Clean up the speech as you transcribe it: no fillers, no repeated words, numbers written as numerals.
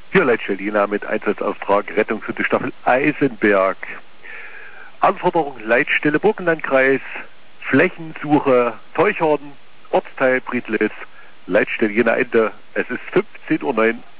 Hier Leitstelle Jena mit Einsatzauftrag Rettungshunde Staffel Eisenberg. Anforderung Leitstelle Burgenlandkreis, Flächensuche Teuchhorn, Ortsteil Briedlitz, Leitstelle Jena Ende. Es ist 15:09 Uhr.